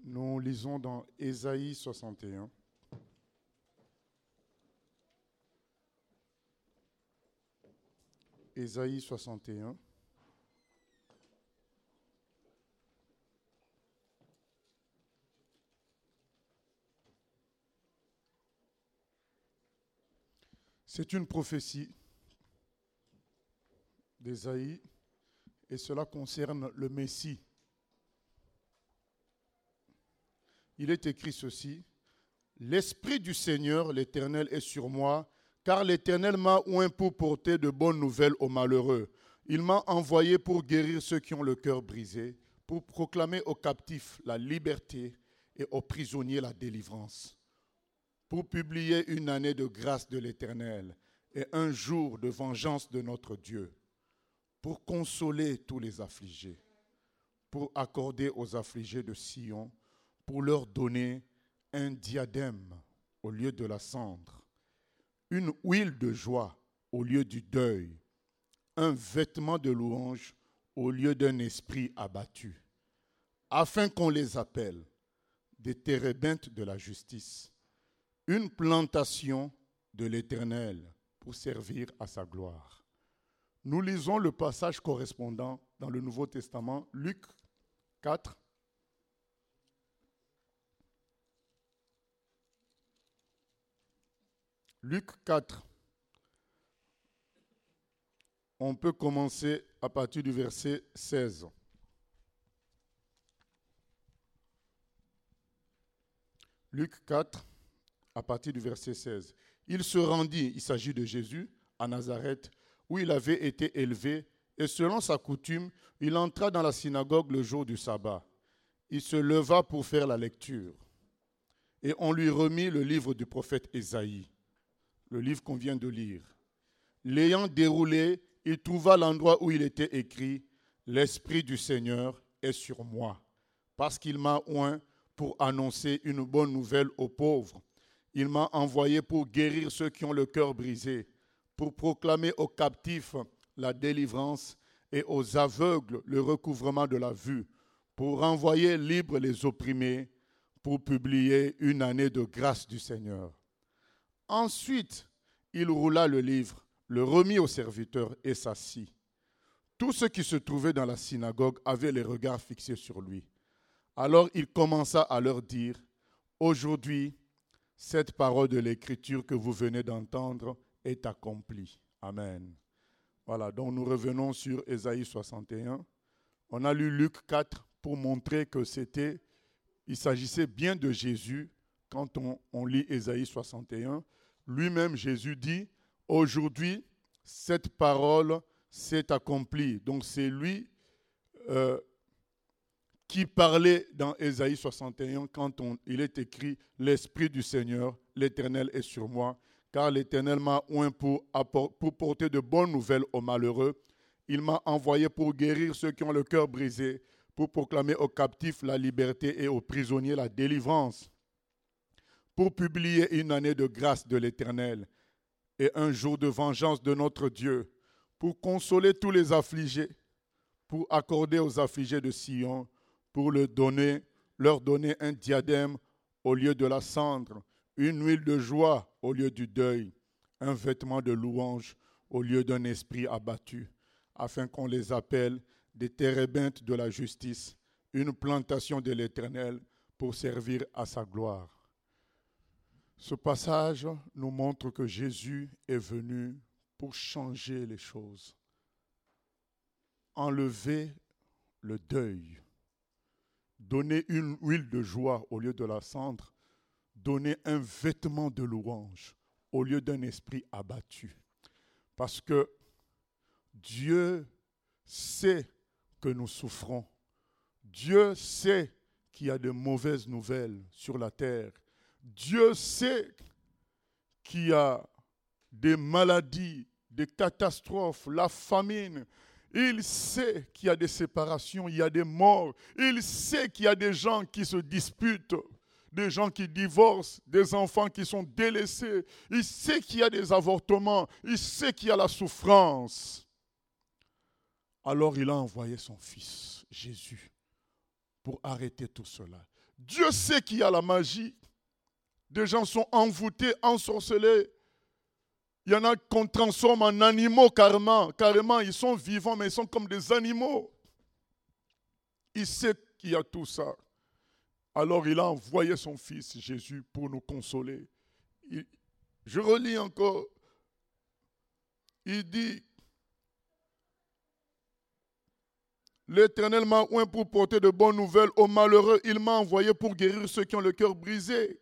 Nous lisons dans Ésaïe 61. Ésaïe 61. C'est une prophétie d'Ésaïe et cela concerne le Messie. Il est écrit ceci: l'Esprit du Seigneur, l'Éternel, est sur moi, car l'Éternel m'a oint pour porter de bonnes nouvelles aux malheureux. Il m'a envoyé pour guérir ceux qui ont le cœur brisé, pour proclamer aux captifs la liberté et aux prisonniers la délivrance, pour publier une année de grâce de l'Éternel et un jour de vengeance de notre Dieu, pour consoler tous les affligés, pour accorder aux affligés de Sion, pour leur donner un diadème au lieu de la cendre, une huile de joie au lieu du deuil, un vêtement de louange au lieu d'un esprit abattu, afin qu'on les appelle des térébintes de la justice, une plantation de l'Éternel pour servir à sa gloire. Nous lisons le passage correspondant dans le Nouveau Testament, Luc 4. Luc 4. On peut commencer à partir du verset 16. Luc 4, à partir du verset 16. Il se rendit, il s'agit de Jésus, à Nazareth, où il avait été élevé, et selon sa coutume, il entra dans la synagogue le jour du sabbat. Il se leva pour faire la lecture, et on lui remit le livre du prophète Ésaïe, le livre qu'on vient de lire. L'ayant déroulé, il trouva l'endroit où il était écrit « L'Esprit du Seigneur est sur moi, parce qu'il m'a oint pour annoncer une bonne nouvelle aux pauvres. Il m'a envoyé pour guérir ceux qui ont le cœur brisé, pour proclamer aux captifs la délivrance et aux aveugles le recouvrement de la vue, pour renvoyer libres les opprimés, pour publier une année de grâce du Seigneur. » Ensuite, il roula le livre, le remit au serviteur et s'assit. Tous ceux qui se trouvaient dans la synagogue avaient les regards fixés sur lui. Alors il commença à leur dire « Aujourd'hui, cette parole de l'Écriture que vous venez d'entendre est accomplie. » Amen. Voilà, donc nous revenons sur Ésaïe 61. On a lu Luc 4 pour montrer que il s'agissait bien de Jésus quand on lit Ésaïe 61. Lui-même, Jésus dit, aujourd'hui, cette parole s'est accomplie. Donc c'est lui qui parlait dans Ésaïe 61 quand il est écrit « L'Esprit du Seigneur, l'Éternel est sur moi, car l'Éternel m'a oint pour porter de bonnes nouvelles aux malheureux. Il m'a envoyé pour guérir ceux qui ont le cœur brisé, pour proclamer aux captifs la liberté et aux prisonniers la délivrance, pour publier une année de grâce de l'Éternel et un jour de vengeance de notre Dieu, pour consoler tous les affligés, pour accorder aux affligés de Sion, pour leur donner un diadème au lieu de la cendre, une huile de joie au lieu du deuil, un vêtement de louange au lieu d'un esprit abattu, afin qu'on les appelle des térébintes de la justice, une plantation de l'Éternel pour servir à sa gloire. Ce passage nous montre que Jésus est venu pour changer les choses, enlever le deuil, donner une huile de joie au lieu de la cendre, donner un vêtement de louange au lieu d'un esprit abattu. Parce que Dieu sait que nous souffrons. Dieu sait qu'il y a de mauvaises nouvelles sur la terre. Dieu sait qu'il y a des maladies, des catastrophes, la famine. Il sait qu'il y a des séparations, il y a des morts. Il sait qu'il y a des gens qui se disputent, des gens qui divorcent, des enfants qui sont délaissés. Il sait qu'il y a des avortements. Il sait qu'il y a la souffrance. Alors il a envoyé son fils, Jésus, pour arrêter tout cela. Dieu sait qu'il y a la magie. Des gens sont envoûtés, ensorcelés. Il y en a qu'on transforme en animaux carrément. Carrément, ils sont vivants, mais ils sont comme des animaux. Il sait qu'il y a tout ça. Alors il a envoyé son Fils Jésus pour nous consoler. Je relis encore. Il dit, l'Éternel m'a oint pour porter de bonnes nouvelles aux malheureux. Il m'a envoyé pour guérir ceux qui ont le cœur brisé.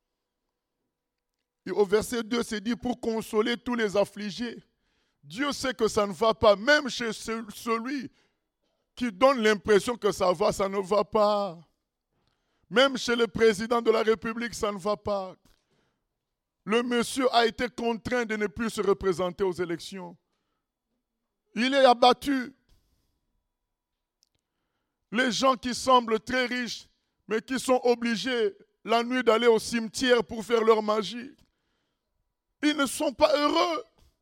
Et au verset 2, c'est dit pour consoler tous les affligés. Dieu sait que ça ne va pas. Même chez celui qui donne l'impression que ça ne va pas. Même chez le président de la République, ça ne va pas. Le monsieur a été contraint de ne plus se représenter aux élections. Il est abattu. Les gens qui semblent très riches, mais qui sont obligés la nuit d'aller au cimetière pour faire leur magie, ils ne sont pas heureux.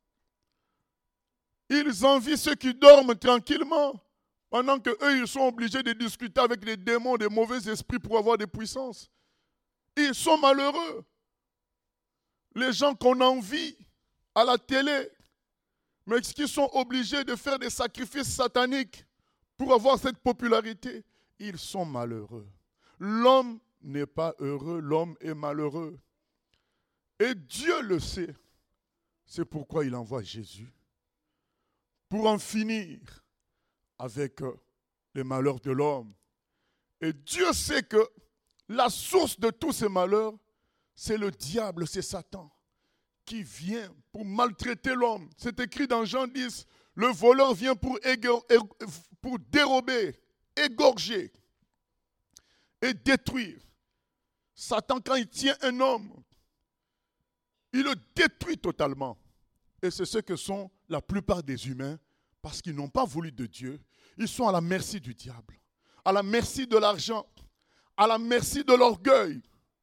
Ils envient ceux qui dorment tranquillement, pendant qu'eux, ils sont obligés de discuter avec des démons, des mauvais esprits pour avoir des puissances. Ils sont malheureux. Les gens qu'on envie à la télé, mais qui sont obligés de faire des sacrifices sataniques pour avoir cette popularité, ils sont malheureux. L'homme n'est pas heureux, l'homme est malheureux. Et Dieu le sait. C'est pourquoi il envoie Jésus. Pour en finir avec les malheurs de l'homme. Et Dieu sait que la source de tous ces malheurs, c'est le diable, c'est Satan, qui vient pour maltraiter l'homme. C'est écrit dans Jean 10, le voleur vient pour dérober, égorger et détruire. Satan, quand il tient un homme, il le détruit totalement. Et c'est ce que sont la plupart des humains, parce qu'ils n'ont pas voulu de Dieu. Ils sont à la merci du diable, à la merci de l'argent, à la merci de l'orgueil.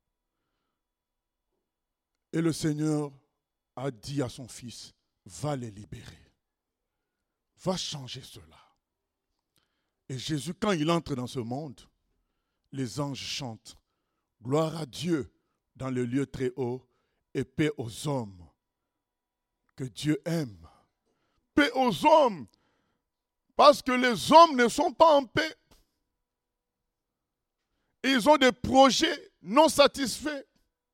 Et le Seigneur a dit à son Fils, va les libérer. Va changer cela. Et Jésus, quand il entre dans ce monde, les anges chantent, gloire à Dieu dans le lieu très haut et paix aux hommes que Dieu aime. Paix aux hommes, parce que les hommes ne sont pas en paix. Ils ont des projets non satisfaits.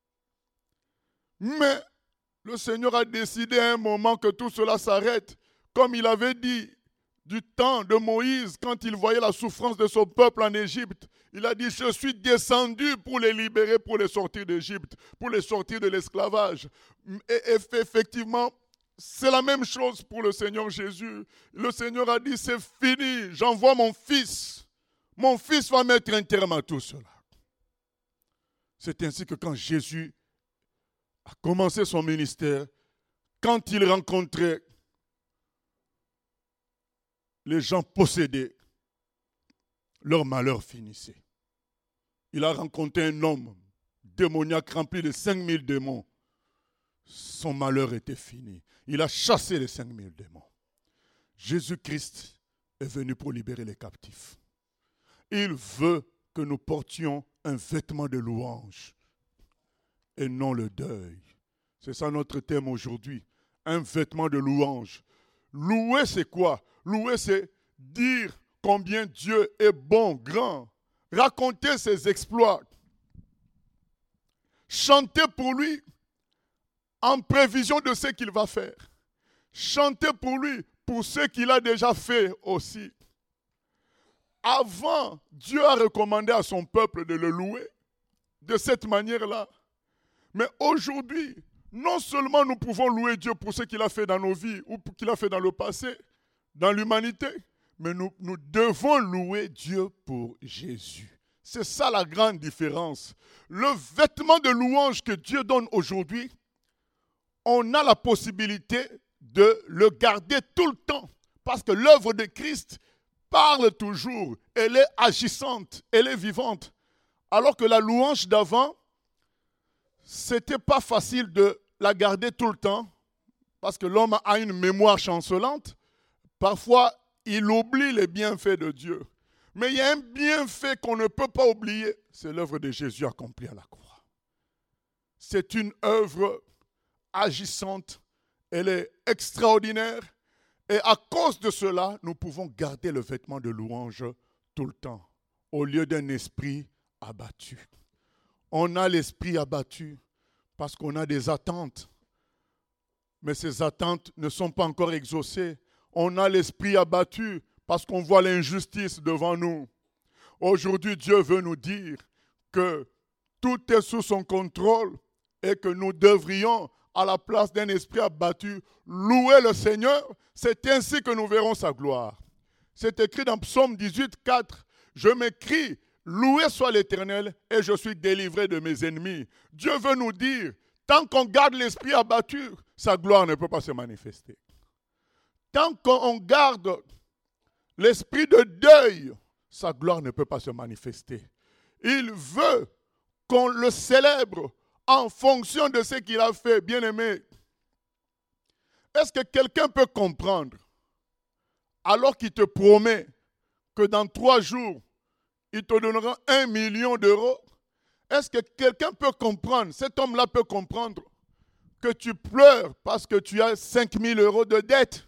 Mais le Seigneur a décidé à un moment que tout cela s'arrête, comme il avait dit du temps de Moïse, quand il voyait la souffrance de son peuple en Égypte. Il a dit, je suis descendu pour les libérer, pour les sortir d'Égypte, pour les sortir de l'esclavage. Et effectivement, c'est la même chose pour le Seigneur Jésus. Le Seigneur a dit, c'est fini, j'envoie mon Fils. Mon Fils va mettre un terme à tout cela. C'est ainsi que quand Jésus a commencé son ministère, quand il rencontrait les gens possédés, leur malheur finissait. Il a rencontré un homme démoniaque rempli de 5000 démons. Son malheur était fini. Il a chassé les 5000 démons. Jésus-Christ est venu pour libérer les captifs. Il veut que nous portions un vêtement de louange et non le deuil. C'est ça notre thème aujourd'hui. Un vêtement de louange. Louer, c'est quoi? Louer, c'est dire combien Dieu est bon, grand. Raconter ses exploits. Chanter pour lui en prévision de ce qu'il va faire. Chanter pour lui, pour ce qu'il a déjà fait aussi. Avant, Dieu a recommandé à son peuple de le louer de cette manière-là. Mais aujourd'hui, non seulement nous pouvons louer Dieu pour ce qu'il a fait dans nos vies ou pour ce qu'il a fait dans le passé, dans l'humanité, mais nous devons louer Dieu pour Jésus. C'est ça la grande différence. Le vêtement de louange que Dieu donne aujourd'hui, on a la possibilité de le garder tout le temps. Parce que l'œuvre de Christ parle toujours. Elle est agissante, elle est vivante. Alors que la louange d'avant, c'était pas facile de la garder tout le temps. Parce que l'homme a une mémoire chancelante. Parfois, il oublie les bienfaits de Dieu. Mais il y a un bienfait qu'on ne peut pas oublier. C'est l'œuvre de Jésus accomplie à la croix. C'est une œuvre agissante. Elle est extraordinaire. Et à cause de cela, nous pouvons garder le vêtement de louange tout le temps, au lieu d'un esprit abattu. On a l'esprit abattu parce qu'on a des attentes. Mais ces attentes ne sont pas encore exaucées. On a l'esprit abattu parce qu'on voit l'injustice devant nous. Aujourd'hui, Dieu veut nous dire que tout est sous son contrôle et que nous devrions, à la place d'un esprit abattu, louer le Seigneur. C'est ainsi que nous verrons sa gloire. C'est écrit dans Psaume 18, 4. Je m'écris, loué soit l'Éternel et je suis délivré de mes ennemis. Dieu veut nous dire, tant qu'on garde l'esprit abattu, sa gloire ne peut pas se manifester. Tant qu'on garde l'esprit de deuil, sa gloire ne peut pas se manifester. Il veut qu'on le célèbre en fonction de ce qu'il a fait, bien-aimé. Est-ce que quelqu'un peut comprendre, alors qu'il te promet que dans 3 jours, il te donnera 1 million d'euros? Est-ce que quelqu'un peut comprendre, cet homme-là peut comprendre, que tu pleures parce que tu as 5 000 euros de dette?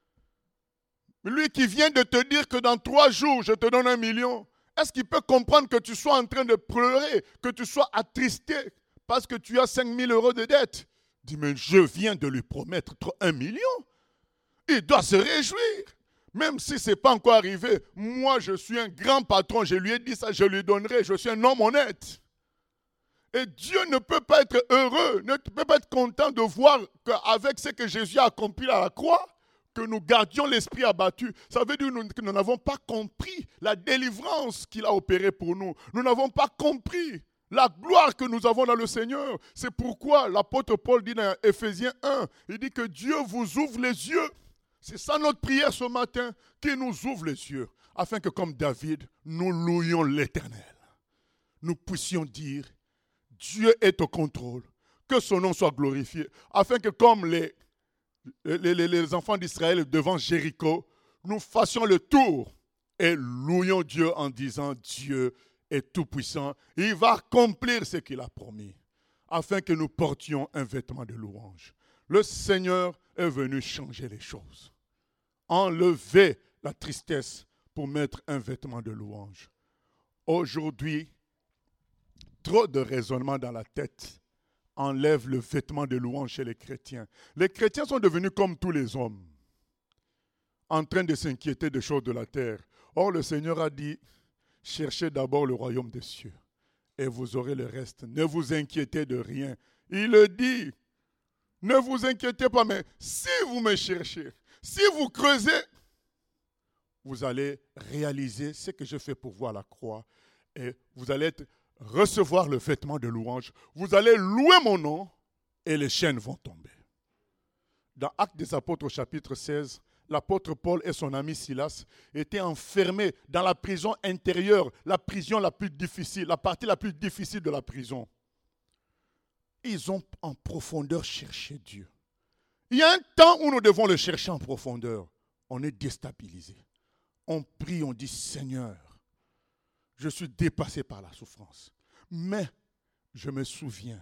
Lui qui vient de te dire que dans 3 jours, je te donne 1 million, est-ce qu'il peut comprendre que tu sois en train de pleurer, que tu sois attristé parce que tu as 5 000 euros de dette? Dis, mais je viens de lui promettre 1 million. Il doit se réjouir. Même si ce n'est pas encore arrivé. Moi, je suis un grand patron. Je lui ai dit ça, je lui donnerai. Je suis un homme honnête. Et Dieu ne peut pas être heureux, ne peut pas être content de voir qu'avec ce que Jésus a accompli à la croix, que nous gardions l'esprit abattu. Ça veut dire que nous n'avons pas compris la délivrance qu'il a opérée pour nous. Nous n'avons pas compris la gloire que nous avons dans le Seigneur. C'est pourquoi l'apôtre Paul dit dans Éphésiens 1, il dit que Dieu vous ouvre les yeux. C'est ça notre prière ce matin, qu'il nous ouvre les yeux, afin que comme David, nous louions l'Éternel. Nous puissions dire, Dieu est au contrôle, que son nom soit glorifié, afin que comme les enfants d'Israël devant Jéricho, nous fassions le tour et louions Dieu en disant, Dieu est tout-puissant, il va accomplir ce qu'il a promis, afin que nous portions un vêtement de louange. Le Seigneur est venu changer les choses. Enlever la tristesse pour mettre un vêtement de louange. Aujourd'hui, trop de raisonnements dans la tête enlèvent le vêtement de louange chez les chrétiens. Les chrétiens sont devenus comme tous les hommes, en train de s'inquiéter des choses de la terre. Or, le Seigneur a dit, cherchez d'abord le royaume des cieux et vous aurez le reste. Ne vous inquiétez de rien. Il le dit, ne vous inquiétez pas, mais si vous me cherchez, si vous creusez, vous allez réaliser ce que je fais pour vous à la croix et vous allez recevoir le vêtement de louange. Vous allez louer mon nom et les chaînes vont tomber. Dans Actes des Apôtres, chapitre 16, l'apôtre Paul et son ami Silas étaient enfermés dans la prison intérieure, la prison la plus difficile, la partie la plus difficile de la prison. Ils ont en profondeur cherché Dieu. Il y a un temps où nous devons le chercher en profondeur. On est déstabilisé. On prie, on dit, Seigneur, je suis dépassé par la souffrance. Mais je me souviens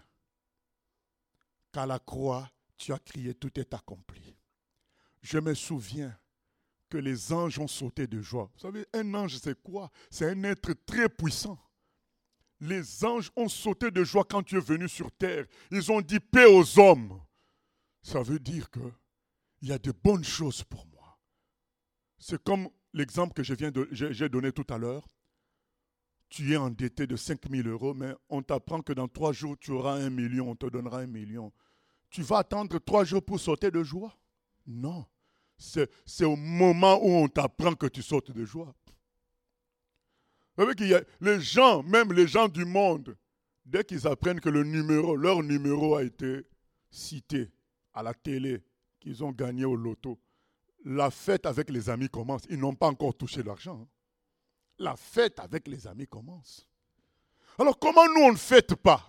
qu'à la croix, tu as crié, tout est accompli. Je me souviens que les anges ont sauté de joie. Vous savez, un ange, c'est quoi? C'est un être très puissant. Les anges ont sauté de joie quand tu es venu sur terre. Ils ont dit paix aux hommes. Ça veut dire qu'il y a de bonnes choses pour moi. C'est comme l'exemple que j'ai donné tout à l'heure. Tu es endetté de 5 000 euros, mais on t'apprend que dans 3 jours, tu auras 1 million, on te donnera 1 million. Tu vas attendre 3 jours pour sauter de joie? Non. C'est au moment où on t'apprend que tu sautes de joie. Vous savez qu'il y a les gens, même les gens du monde, dès qu'ils apprennent que leur numéro a été cité à la télé, qu'ils ont gagné au loto, la fête avec les amis commence. Ils n'ont pas encore touché l'argent. La fête avec les amis commence. Alors comment nous on ne fête pas?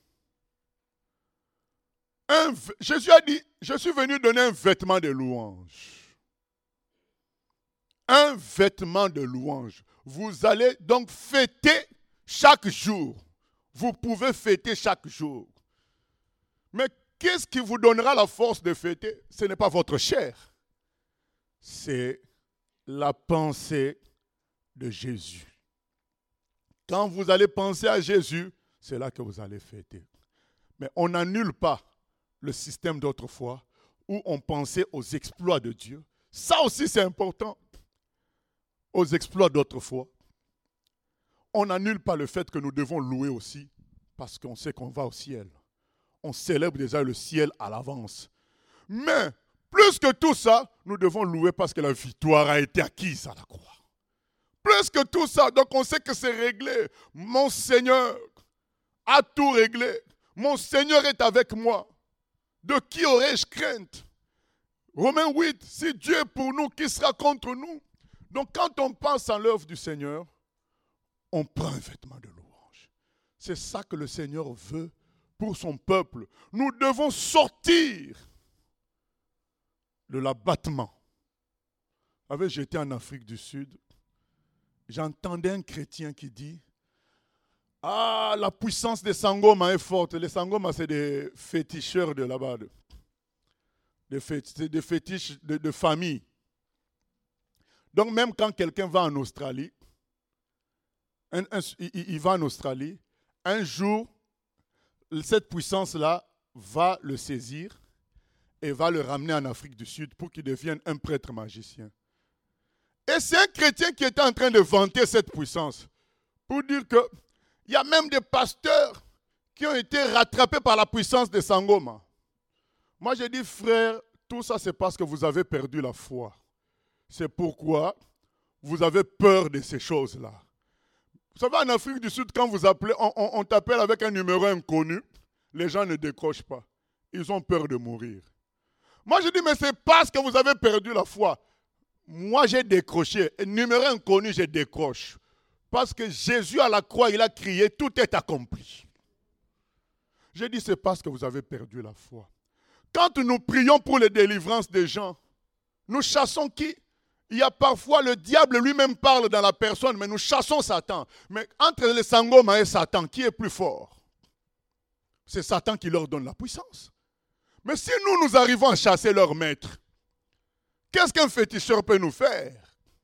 Jésus a dit, je suis venu donner un vêtement de louange. Un vêtement de louange. Vous allez donc fêter chaque jour. Vous pouvez fêter chaque jour. Mais qu'est-ce qui vous donnera la force de fêter? Ce n'est pas votre chair. C'est la pensée de Jésus. Quand vous allez penser à Jésus, c'est là que vous allez fêter. Mais on n'annule pas le système d'autrefois où on pensait aux exploits de Dieu. Ça aussi, c'est important. Aux exploits d'autrefois. On n'annule pas le fait que nous devons louer aussi parce qu'on sait qu'on va au ciel. On célèbre déjà le ciel à l'avance. Mais, plus que tout ça, nous devons louer parce que la victoire a été acquise à la croix. Plus que tout ça, donc on sait que c'est réglé. Mon Seigneur a tout réglé. Mon Seigneur est avec moi. De qui aurais-je crainte? Romains 8, si Dieu est pour nous, qui sera contre nous? Donc quand on pense à l'œuvre du Seigneur, on prend un vêtement de louange. C'est ça que le Seigneur veut pour son peuple. Nous devons sortir de l'abattement. Vous savez, j'étais en Afrique du Sud. J'entendais un chrétien qui dit « Ah, la puissance des Sangoma est forte. » Les Sangoma, c'est des féticheurs de là-bas, des fétiches de famille. Donc même quand quelqu'un va en Australie, il va en Australie, un jour, cette puissance-là va le saisir et va le ramener en Afrique du Sud pour qu'il devienne un prêtre magicien. Et c'est un chrétien qui était en train de vanter cette puissance pour dire qu'il y a même des pasteurs qui ont été rattrapés par la puissance des Sangoma. Moi, j'ai dit, frère, tout ça, c'est parce que vous avez perdu la foi. C'est pourquoi vous avez peur de ces choses-là. Vous savez, en Afrique du Sud, quand vous appelez, on t'appelle avec un numéro inconnu, les gens ne décrochent pas. Ils ont peur de mourir. Moi, je dis, mais c'est parce que vous avez perdu la foi. Moi, j'ai décroché. Numéro inconnu, je décroche. Parce que Jésus, à la croix, il a crié, tout est accompli. J'ai dit, c'est parce que vous avez perdu la foi. Quand nous prions pour les délivrances des gens, nous chassons qui? Il y a parfois le diable lui-même parle dans la personne, mais nous chassons Satan. Mais entre les Sangoma et Satan, qui est plus fort? C'est Satan qui leur donne la puissance. Mais si nous arrivons à chasser leur maître, qu'est-ce qu'un féticheur peut nous faire?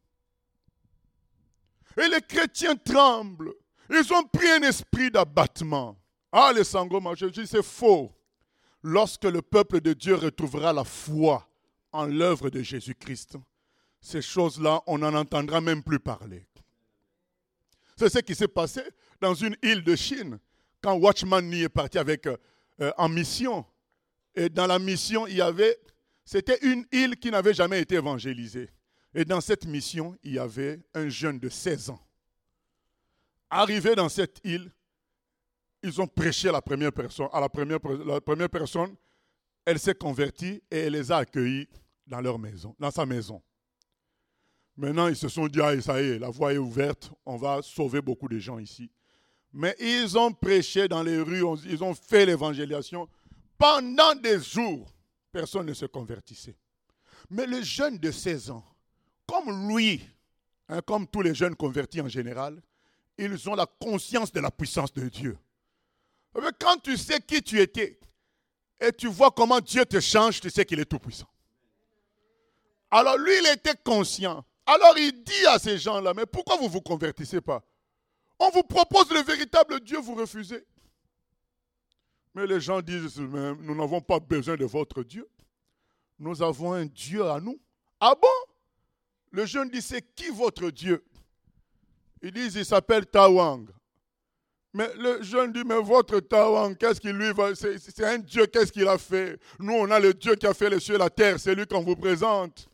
Et les chrétiens tremblent. Ils ont pris un esprit d'abattement. Ah, les Sangoma, je dis c'est faux. Lorsque le peuple de Dieu retrouvera la foi en l'œuvre de Jésus-Christ, ces choses-là, on n'en entendra même plus parler. C'est ce qui s'est passé dans une île de Chine, quand Watchman Nee est parti en mission. Et dans la mission, c'était une île qui n'avait jamais été évangélisée. Et dans cette mission, il y avait un jeune de 16 ans. Arrivé dans cette île, ils ont prêché à la première personne. La première personne, elle s'est convertie et elle les a accueillis dans leur maison, dans sa maison. Maintenant, ils se sont dit, ah, ça y est, la voie est ouverte, on va sauver beaucoup de gens ici. Mais ils ont prêché dans les rues, ils ont fait l'évangélisation. Pendant des jours, personne ne se convertissait. Mais le jeune de 16 ans, comme lui, comme tous les jeunes convertis en général, ils ont la conscience de la puissance de Dieu. Mais quand tu sais qui tu étais et tu vois comment Dieu te change, tu sais qu'il est tout puissant. Alors lui, il était conscient. Alors il dit à ces gens-là, mais pourquoi vous ne vous convertissez pas? On vous propose le véritable Dieu, vous refusez. Mais les gens disent, mais nous n'avons pas besoin de votre Dieu. Nous avons un Dieu à nous. Ah bon? Le jeune dit, c'est qui votre Dieu? Ils disent, il s'appelle Tawang. Mais le jeune dit, mais votre Tawang, qu'est-ce qu'il lui va? C'est un Dieu, qu'est-ce qu'il a fait? Nous, on a le Dieu qui a fait les cieux et la terre, c'est lui qu'on vous présente.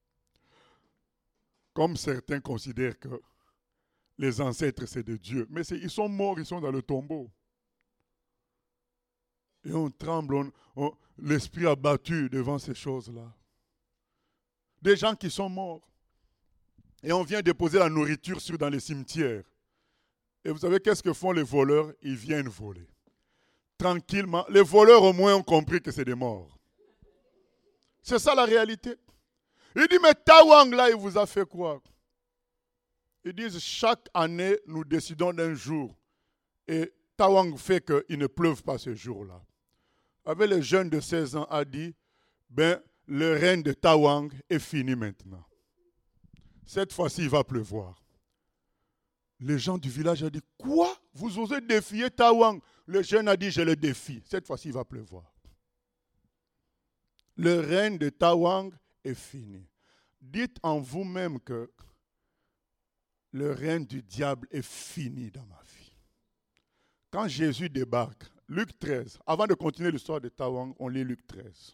Comme certains considèrent que les ancêtres, c'est de Dieu. Mais ils sont morts, ils sont dans le tombeau. Et on tremble, l'esprit abattu devant ces choses-là. Des gens qui sont morts. Et on vient déposer la nourriture dans les cimetières. Et vous savez qu'est-ce que font les voleurs? Ils viennent voler. Tranquillement. Les voleurs au moins ont compris que c'est des morts. C'est ça la réalité. Il dit, mais Tawang là, il vous a fait quoi? Ils disent chaque année, nous décidons d'un jour. Et Tawang fait qu'il ne pleuve pas ce jour-là. Avec le jeune de 16 ans a dit, le règne de Tawang est fini maintenant. Cette fois-ci, il va pleuvoir. Les gens du village ont dit, quoi? Vous osez défier Tawang? Le jeune a dit, je le défie. Cette fois-ci, il va pleuvoir. Le règne de Tawang est fini. Dites en vous-même que le règne du diable est fini dans ma vie. Quand Jésus débarque, Luc 13, avant de continuer l'histoire de Tawang, on lit Luc 13.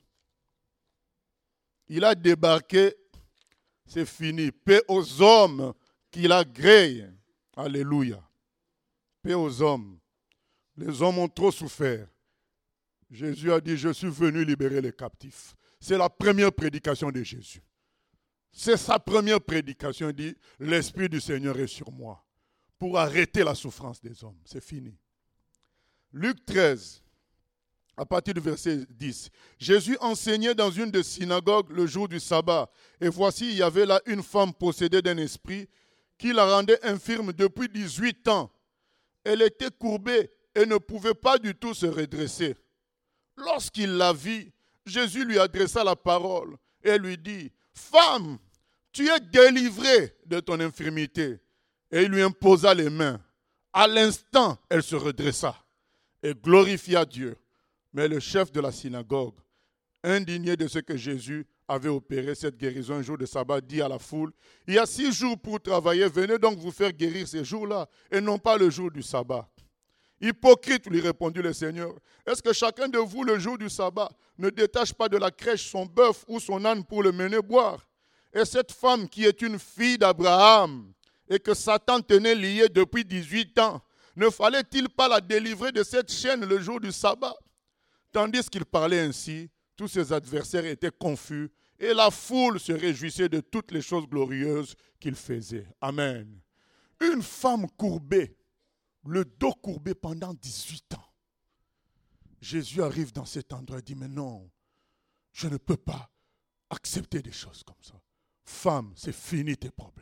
Il a débarqué, c'est fini. Paix aux hommes qu'il agrée. Alléluia. Paix aux hommes. Les hommes ont trop souffert. Jésus a dit, je suis venu libérer les captifs. C'est la première prédication de Jésus. C'est sa première prédication. Il dit, l'Esprit du Seigneur est sur moi pour arrêter la souffrance des hommes. C'est fini. Luc 13, à partir du verset 10. Jésus enseignait dans une des synagogues le jour du sabbat. Et voici, il y avait là une femme possédée d'un esprit qui la rendait infirme depuis 18 ans. Elle était courbée et ne pouvait pas du tout se redresser. Lorsqu'il la vit, Jésus lui adressa la parole et lui dit, « Femme, tu es délivrée de ton infirmité. » Et il lui imposa les mains. À l'instant, elle se redressa et glorifia Dieu. Mais le chef de la synagogue, indigné de ce que Jésus avait opéré cette guérison un jour de sabbat, dit à la foule, « Il y a 6 jours pour travailler, venez donc vous faire guérir ces jours-là, et non pas le jour du sabbat. » Hypocrite, lui répondit le Seigneur, est-ce que chacun de vous, le jour du sabbat, ne détache pas de la crèche son bœuf ou son âne pour le mener boire? Et cette femme qui est une fille d'Abraham et que Satan tenait liée depuis 18 ans, ne fallait-il pas la délivrer de cette chaîne le jour du sabbat? Tandis qu'il parlait ainsi, tous ses adversaires étaient confus et la foule se réjouissait de toutes les choses glorieuses qu'il faisait. Amen. Une femme courbée, le dos courbé pendant 18 ans. Jésus arrive dans cet endroit et dit, mais non, je ne peux pas accepter des choses comme ça. Femme, c'est fini tes problèmes.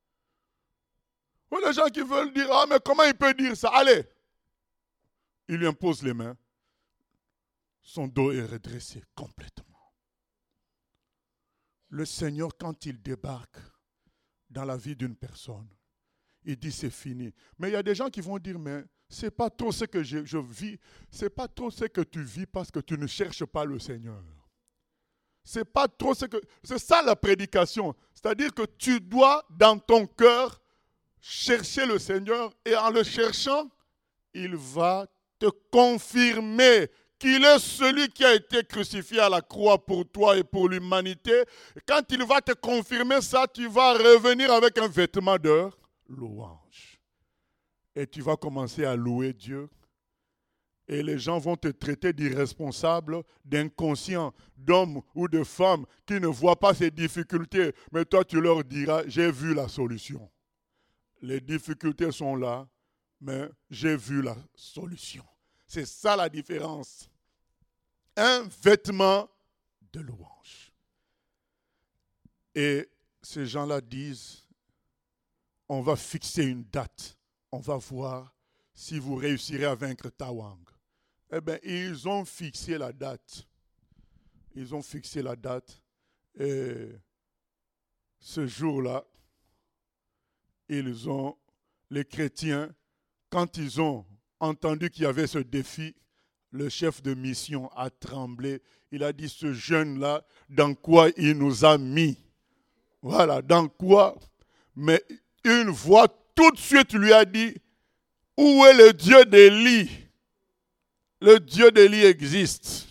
Ou les gens qui veulent dire, ah mais comment il peut dire ça? Allez. Il lui impose les mains. Son dos est redressé complètement. Le Seigneur, quand il débarque dans la vie d'une personne, il dit c'est fini. Mais il y a des gens qui vont dire, mais c'est pas trop ce que je vis, c'est pas trop ce que tu vis parce que tu ne cherches pas le Seigneur. C'est pas trop ce que... C'est ça la prédication. C'est-à-dire que tu dois, dans ton cœur, chercher le Seigneur et en le cherchant, il va te confirmer qu'il est celui qui a été crucifié à la croix pour toi et pour l'humanité. Quand il va te confirmer ça, tu vas revenir avec un vêtement de louange. Et tu vas commencer à louer Dieu. Et les gens vont te traiter d'irresponsable, d'inconscient, d'homme ou de femme qui ne voient pas ces difficultés. Mais toi, tu leur diras, j'ai vu la solution. Les difficultés sont là, mais j'ai vu la solution. C'est ça la différence. Un vêtement de louange. Et ces gens-là disent, on va fixer une date. On va voir si vous réussirez à vaincre Tawang. Eh bien, ils ont fixé la date. Ils ont fixé la date. Et ce jour-là, les chrétiens, quand ils ont entendu qu'il y avait ce défi, le chef de mission a tremblé. Il a dit, ce jeune-là, dans quoi il nous a mis? Voilà, dans quoi? Mais une voix tout de suite lui a dit, où est le Dieu d'Élie? Le Dieu d'Élie existe.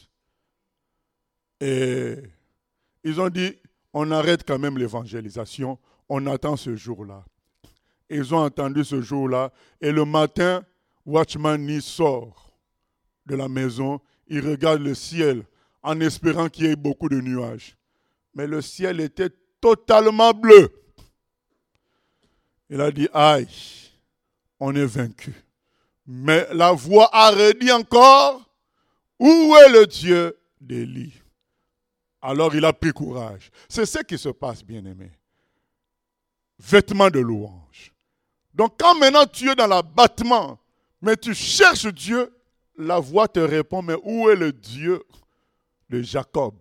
Et ils ont dit, on arrête quand même l'évangélisation, on attend ce jour-là. Ils ont attendu ce jour-là, et le matin, Watchman Nee sort de la maison, il regarde le ciel en espérant qu'il y ait beaucoup de nuages. Mais le ciel était totalement bleu. Il a dit, aïe, on est vaincu. Mais la voix a redit encore, où est le Dieu d'Élie? Alors il a pris courage. C'est ce qui se passe, bien-aimé. Vêtements de louange. Donc quand maintenant tu es dans l'abattement, mais tu cherches Dieu, la voix te répond, mais où est le Dieu de Jacob?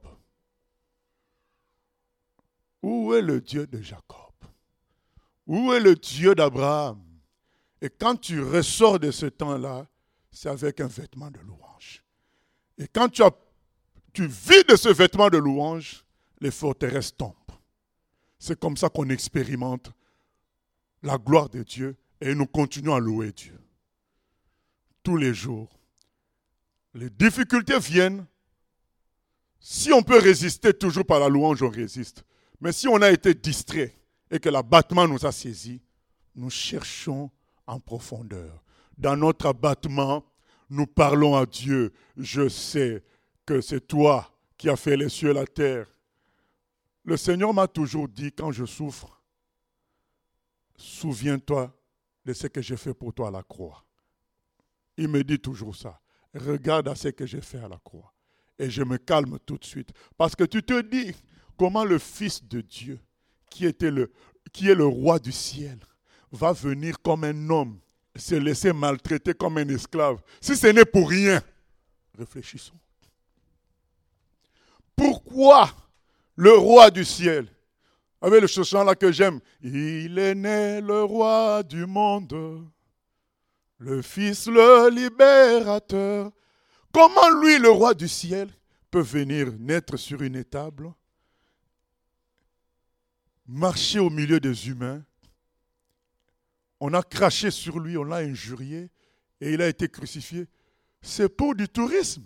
Où est le Dieu de Jacob? Où est le Dieu d'Abraham? Et quand tu ressors de ce temps-là, c'est avec un vêtement de louange. Et quand tu vis de ce vêtement de louange, les forteresses tombent. C'est comme ça qu'on expérimente la gloire de Dieu et nous continuons à louer Dieu. Tous les jours. Les difficultés viennent. Si on peut résister toujours par la louange, on résiste. Mais si on a été distrait et que l'abattement nous a saisis, nous cherchons en profondeur. Dans notre abattement, nous parlons à Dieu. Je sais que c'est toi qui as fait les cieux et la terre. Le Seigneur m'a toujours dit, quand je souffre, souviens-toi de ce que j'ai fait pour toi à la croix. Il me dit toujours ça. Regarde à ce que j'ai fait à la croix. Et je me calme tout de suite. Parce que tu te dis, comment le Fils de Dieu, qui est le roi du ciel, va venir comme un homme, se laisser maltraiter comme un esclave, si ce n'est pour rien. Réfléchissons. Pourquoi le roi du ciel, avec le chant-là que j'aime, il est né le roi du monde, le Fils, le libérateur. Comment lui, le roi du ciel, peut venir naître sur une étable, marcher au milieu des humains? On a craché sur lui, on l'a injurié et il a été crucifié. C'est pour du tourisme.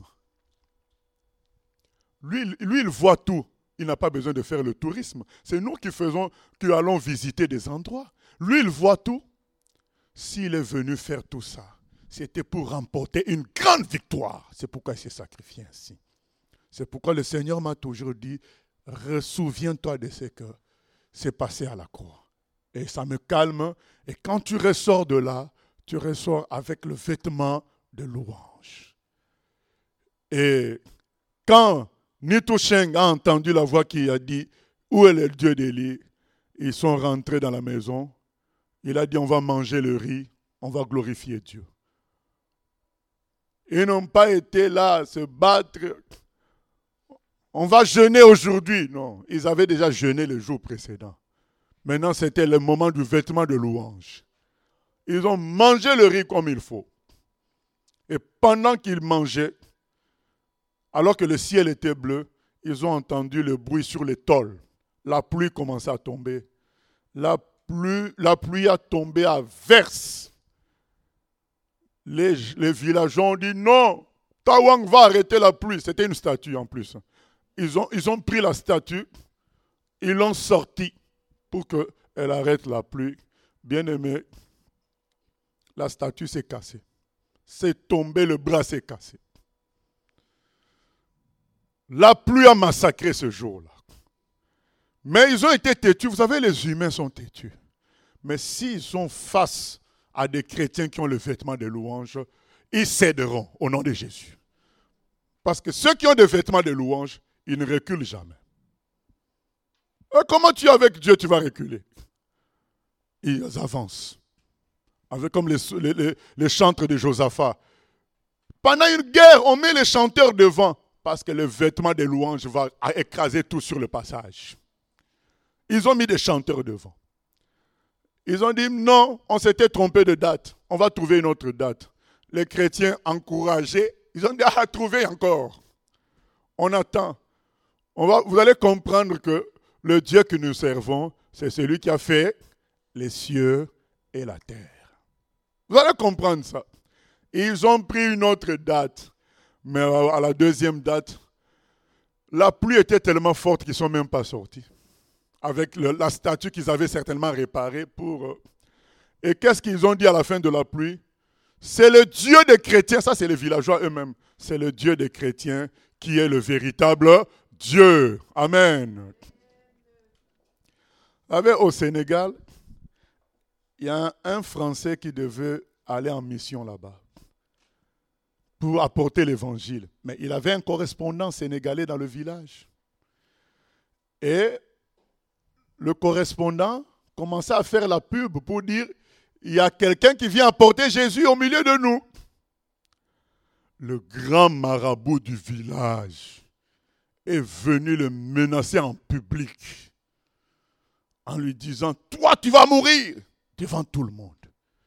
Lui, il voit tout. Il n'a pas besoin de faire le tourisme. C'est nous qui allons visiter des endroits. Lui, il voit tout. S'il est venu faire tout ça, c'était pour remporter une grande victoire. C'est pourquoi il s'est sacrifié ainsi. C'est pourquoi le Seigneur m'a toujours dit, souviens-toi de ce que s'est passé à la croix. Et ça me calme. Et quand tu ressors de là, tu ressors avec le vêtement de louange. Et quand Nito Cheng a entendu la voix qui a dit, où est le Dieu d'Élie? Ils sont rentrés dans la maison. Il a dit, on va manger le riz, on va glorifier Dieu. Ils n'ont pas été là à se battre. On va jeûner aujourd'hui. Non, ils avaient déjà jeûné le jour précédent. Maintenant, c'était le moment du vêtement de louange. Ils ont mangé le riz comme il faut. Et pendant qu'ils mangeaient, alors que le ciel était bleu, ils ont entendu le bruit sur les tôles. La pluie commençait à tomber. La pluie a tombé à verse. Les villageois ont dit non, Tawang va arrêter la pluie. C'était une statue en plus. Ils ont pris la statue, ils l'ont sortie pour qu'elle arrête la pluie. Bien aimé, la statue s'est cassée. C'est tombé, le bras s'est cassé. La pluie a massacré ce jour-là. Mais ils ont été têtus. Vous savez, les humains sont têtus. Mais s'ils sont face à des chrétiens qui ont le vêtement de louange, ils céderont au nom de Jésus. Parce que ceux qui ont des vêtements de louange, ils ne reculent jamais. Et comment tu es avec Dieu, tu vas reculer? Ils avancent. Comme les chantres de Josaphat. Pendant une guerre, on met les chanteurs devant. Parce que le vêtement de louange va écraser tout sur le passage. Ils ont mis des chanteurs devant. Ils ont dit non, on s'était trompé de date. On va trouver une autre date. Les chrétiens encouragés, ils ont dit trouvez encore. On attend. Vous allez comprendre que le Dieu que nous servons, c'est celui qui a fait les cieux et la terre. Vous allez comprendre ça. Ils ont pris une autre date. Mais à la deuxième date, la pluie était tellement forte qu'ils ne sont même pas sortis. Avec la statue qu'ils avaient certainement réparée pour... Et qu'est-ce qu'ils ont dit à la fin de la pluie? C'est le Dieu des chrétiens, ça c'est les villageois eux-mêmes. C'est le Dieu des chrétiens qui est le véritable Dieu. Amen. Au Sénégal, il y a un Français qui devait aller en mission là-bas pour apporter l'évangile. Mais il avait un correspondant sénégalais dans le village. Et le correspondant commençait à faire la pub pour dire il y a quelqu'un qui vient apporter Jésus au milieu de nous. Le grand marabout du village est venu le menacer en public en lui disant « Toi, tu vas mourir !» devant tout le monde.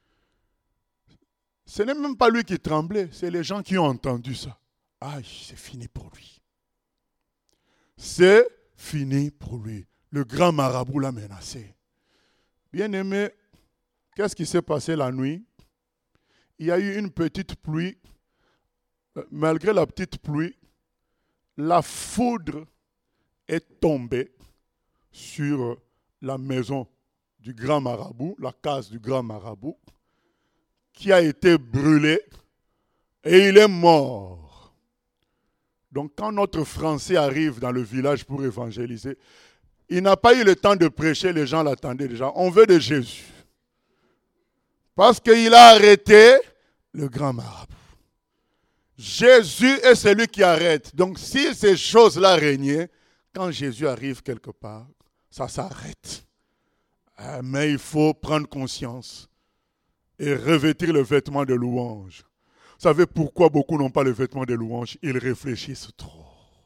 Ce n'est même pas lui qui tremblait, c'est les gens qui ont entendu ça. Aïe, c'est fini pour lui. C'est fini pour lui. Le grand marabout l'a menacé. Bien-aimé, qu'est-ce qui s'est passé la nuit? Il y a eu une petite pluie. Malgré la petite pluie, la foudre est tombée sur la maison du grand marabout, la case du grand marabout, qui a été brûlée et il est mort. Donc quand notre Français arrive dans le village pour évangéliser, il n'a pas eu le temps de prêcher, les gens l'attendaient déjà. On veut de Jésus. Parce qu'il a arrêté le grand marabout. Jésus est celui qui arrête. Donc si ces choses-là régnaient, quand Jésus arrive quelque part, ça s'arrête. Mais il faut prendre conscience et revêtir le vêtement de louange. Vous savez pourquoi beaucoup n'ont pas le vêtement de louange? Ils réfléchissent trop.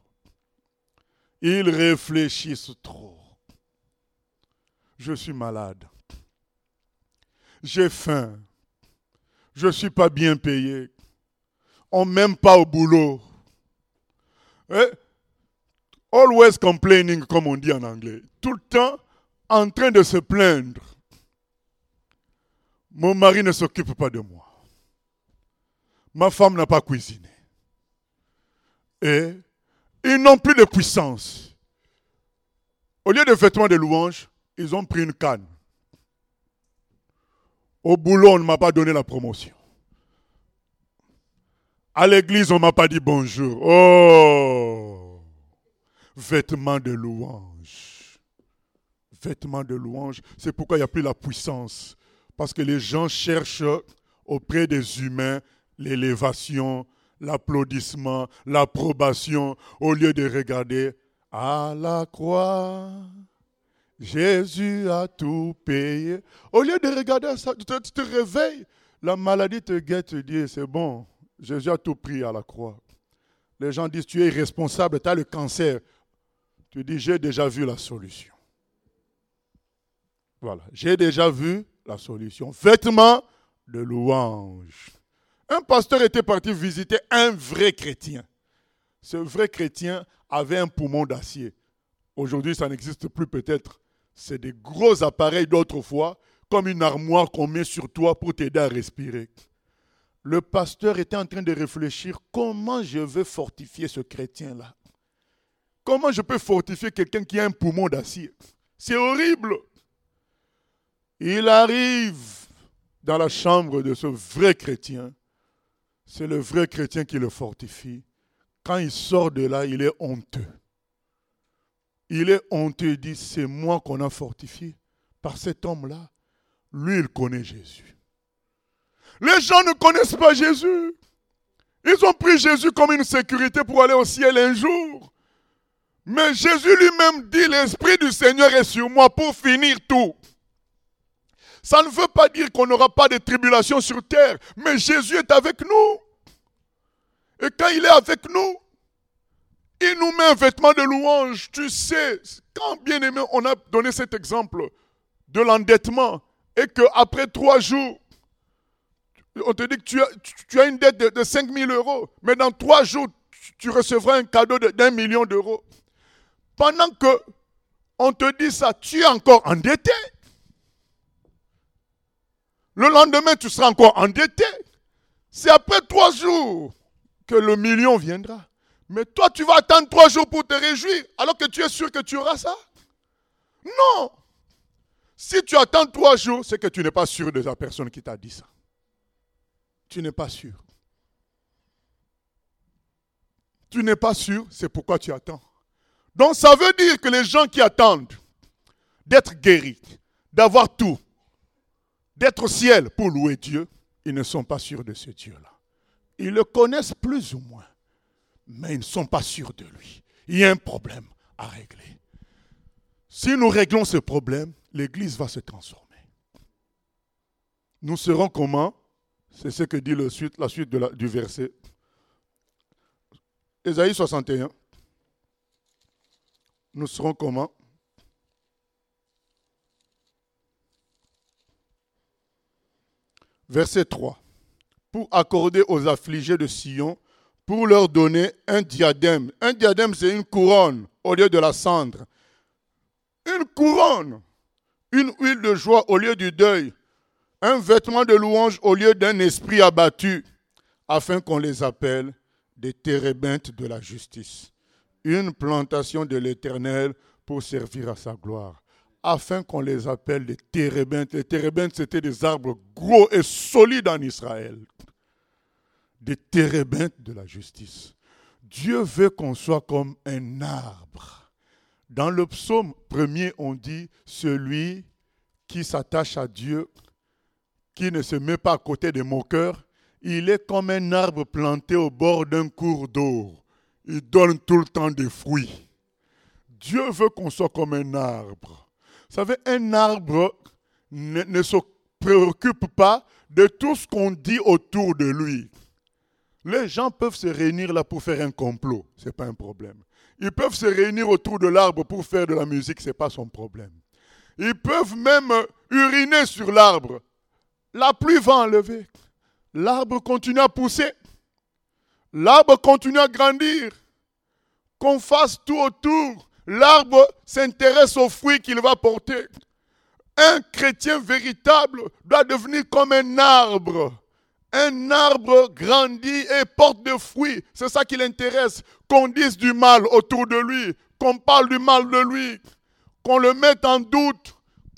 Ils réfléchissent trop. Je suis malade. J'ai faim. Je ne suis pas bien payé. On ne m'aime pas au boulot. Always complaining, comme on dit en anglais. Tout le temps en train de se plaindre. Mon mari ne s'occupe pas de moi. Ma femme n'a pas cuisiné. Et ils n'ont plus de puissance. Au lieu de vêtements de louange, ils ont pris une canne. Au boulot, on ne m'a pas donné la promotion. À l'église, on ne m'a pas dit bonjour. Oh! Vêtements de louange. Vêtements de louange. C'est pourquoi il n'y a plus la puissance. Parce que les gens cherchent auprès des humains l'élévation, l'applaudissement, l'approbation, au lieu de regarder à la croix. Jésus a tout payé. Au lieu de regarder ça, tu te réveilles. La maladie te guette, te dit, c'est bon. Jésus a tout pris à la croix. Les gens disent, tu es irresponsable, tu as le cancer. Tu dis, j'ai déjà vu la solution. Voilà, j'ai déjà vu la solution. Vêtements de louange. Un pasteur était parti visiter un vrai chrétien. Ce vrai chrétien avait un poumon d'acier. Aujourd'hui, ça n'existe plus peut-être. C'est des gros appareils d'autrefois, comme une armoire qu'on met sur toi pour t'aider à respirer. Le pasteur était en train de réfléchir, comment je vais fortifier ce chrétien-là? Comment je peux fortifier quelqu'un qui a un poumon d'acier? C'est horrible. Il arrive dans la chambre de ce vrai chrétien. C'est le vrai chrétien qui le fortifie. Quand il sort de là, il est honteux. Il est honteux, il dit, c'est moi qu'on a fortifié par cet homme-là. Lui, il connaît Jésus. Les gens ne connaissent pas Jésus. Ils ont pris Jésus comme une sécurité pour aller au ciel un jour. Mais Jésus lui-même dit, l'Esprit du Seigneur est sur moi pour finir tout. Ça ne veut pas dire qu'on n'aura pas de tribulation sur terre, mais Jésus est avec nous. Et quand il est avec nous, il nous met un vêtement de louange. Tu sais, quand bien aimé, on a donné cet exemple de l'endettement et qu'après 3 jours, on te dit que tu as une dette de 5 000 €, mais dans 3 jours, tu recevras un cadeau d'1 million d'euros. Pendant que on te dit ça, tu es encore endetté. Le lendemain, tu seras encore endetté. C'est après 3 jours que le million viendra. Mais toi, tu vas attendre 3 jours pour te réjouir, alors que tu es sûr que tu auras ça. Non. Si tu attends 3 jours, c'est que tu n'es pas sûr de la personne qui t'a dit ça. Tu n'es pas sûr. Tu n'es pas sûr, c'est pourquoi tu attends. Donc ça veut dire que les gens qui attendent d'être guéris, d'avoir tout, d'être au ciel pour louer Dieu, ils ne sont pas sûrs de ce Dieu-là. Ils le connaissent plus ou moins, mais ils ne sont pas sûrs de lui. Il y a un problème à régler. Si nous réglons ce problème, l'Église va se transformer. Nous serons comment? C'est ce que dit la suite du verset. Ésaïe 61. Nous serons comment? Verset 3. Pour accorder aux affligés de Sion, pour leur donner un diadème. Un diadème, c'est une couronne au lieu de la cendre. Une couronne. Une huile de joie au lieu du deuil. Un vêtement de louange au lieu d'un esprit abattu, afin qu'on les appelle des térébintes de la justice. Une plantation de l'Éternel pour servir à sa gloire. Afin qu'on les appelle des térébintes. Les térébintes, c'était des arbres gros et solides en Israël. Des térébintes de la justice. Dieu veut qu'on soit comme un arbre. Dans le psaume 1er, on dit « Celui qui s'attache à Dieu, qui ne se met pas à côté des moqueurs, il est comme un arbre planté au bord d'un cours d'eau. Il donne tout le temps des fruits. » Dieu veut qu'on soit comme un arbre. Vous savez, un arbre ne se préoccupe pas de tout ce qu'on dit autour de lui. Les gens peuvent se réunir là pour faire un complot, ce n'est pas un problème. Ils peuvent se réunir autour de l'arbre pour faire de la musique, ce n'est pas son problème. Ils peuvent même uriner sur l'arbre. La pluie va enlever. L'arbre continue à pousser. L'arbre continue à grandir. Qu'on fasse tout autour. L'arbre s'intéresse aux fruits qu'il va porter. Un chrétien véritable doit devenir comme un arbre. Un arbre grandit et porte des fruits. C'est ça qui l'intéresse. Qu'on dise du mal autour de lui. Qu'on parle du mal de lui. Qu'on le mette en doute.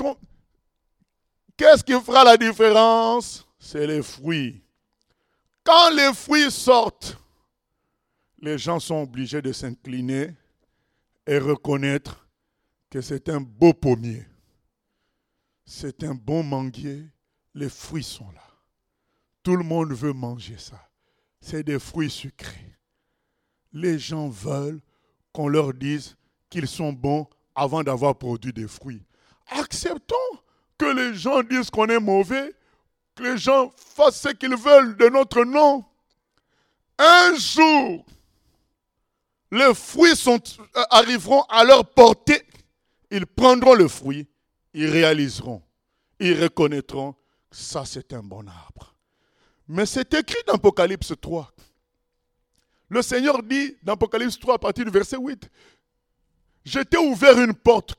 Qu'est-ce qui fera la différence? C'est les fruits. Quand les fruits sortent, les gens sont obligés de s'incliner et reconnaître que c'est un beau pommier. C'est un bon manguier. Les fruits sont là. Tout le monde veut manger ça. C'est des fruits sucrés. Les gens veulent qu'on leur dise qu'ils sont bons avant d'avoir produit des fruits. Acceptons que les gens disent qu'on est mauvais, que les gens fassent ce qu'ils veulent de notre nom. Un jour, les fruits arriveront à leur portée. Ils prendront le fruit, ils réaliseront, ils reconnaîtront que ça c'est un bon arbre. Mais c'est écrit dans Apocalypse 3. Le Seigneur dit dans Apocalypse 3 à partir du verset 8, « Je t'ai ouvert une porte.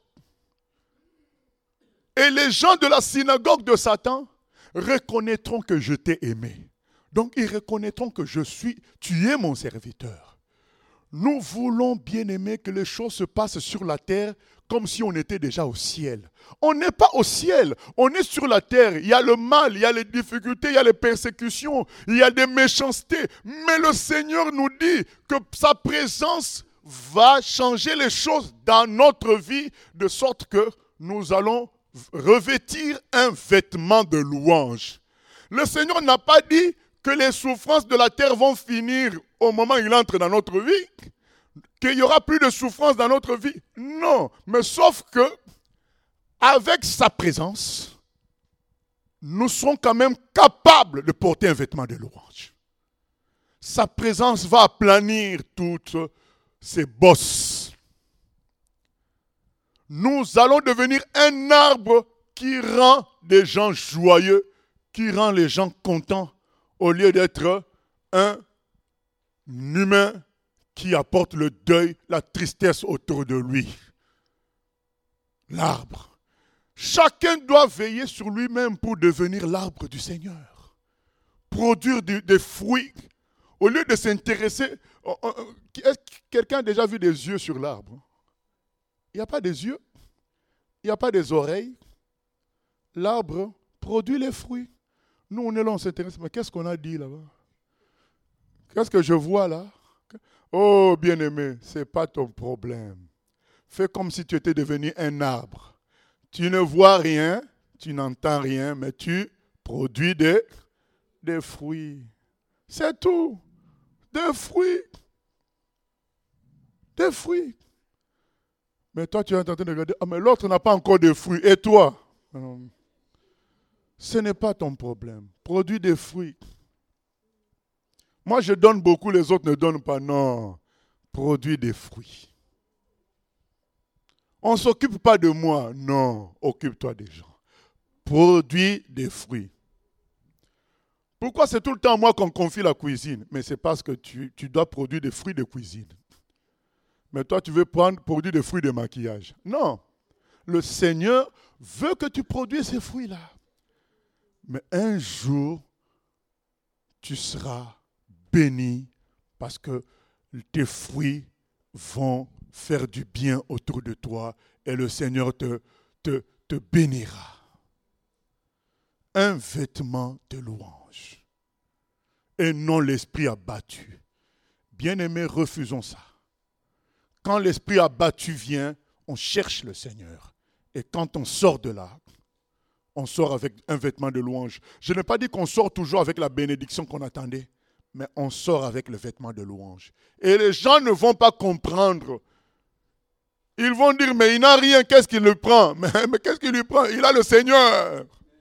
Et les gens de la synagogue de Satan reconnaîtront que je t'ai aimé. » Donc ils reconnaîtront que tu es mon serviteur. Nous voulons bien aimer que les choses se passent sur la terre comme si on était déjà au ciel. On n'est pas au ciel, on est sur la terre. Il y a le mal, il y a les difficultés, il y a les persécutions, il y a des méchancetés. Mais le Seigneur nous dit que sa présence va changer les choses dans notre vie de sorte que nous allons revêtir un vêtement de louange. Le Seigneur n'a pas dit que les souffrances de la terre vont finir au moment où il entre dans notre vie, qu'il n'y aura plus de souffrances dans notre vie. Non, mais sauf que, avec sa présence, nous serons quand même capables de porter un vêtement de louange. Sa présence va aplanir toutes ces bosses. Nous allons devenir un arbre qui rend des gens joyeux, qui rend les gens contents, au lieu d'être un humain qui apporte le deuil, la tristesse autour de lui. L'arbre. Chacun doit veiller sur lui-même pour devenir l'arbre du Seigneur. Produire des fruits. Au lieu de s'intéresser... Est-ce que quelqu'un a déjà vu des yeux sur l'arbre? Il n'y a pas des yeux. Il n'y a pas des oreilles. L'arbre produit les fruits. Nous, on est là, on s'intéresse. Mais qu'est-ce qu'on a dit là-bas? Qu'est-ce que je vois là? Oh, bien-aimé, ce n'est pas ton problème. Fais comme si tu étais devenu un arbre. Tu ne vois rien, tu n'entends rien, mais tu produis des fruits. C'est tout. Des fruits. Des fruits. Mais toi, tu es en train de regarder. Ah, mais l'autre n'a pas encore de fruits. Et toi? Ce n'est pas ton problème. Produis des fruits. Moi, je donne beaucoup, les autres ne donnent pas. Non. Produis des fruits. On ne s'occupe pas de moi. Non. Occupe-toi des gens. Produis des fruits. Pourquoi c'est tout le temps à moi qu'on confie la cuisine? Mais c'est parce que tu dois produire des fruits de cuisine. Mais toi, tu veux produire des fruits de maquillage. Non. Le Seigneur veut que tu produises ces fruits-là. Mais un jour, tu seras béni parce que tes fruits vont faire du bien autour de toi et le Seigneur te bénira. Un vêtement de louange et non l'esprit abattu. Bien-aimés, refusons ça. Quand l'esprit abattu vient, on cherche le Seigneur. Et quand on sort de là, on sort avec un vêtement de louange. Je n'ai pas dit qu'on sort toujours avec la bénédiction qu'on attendait, mais on sort avec le vêtement de louange. Et les gens ne vont pas comprendre. Ils vont dire, mais il n'a rien, qu'est-ce qu'il lui prend? Mais qu'est-ce qu'il lui prend? Il a le Seigneur.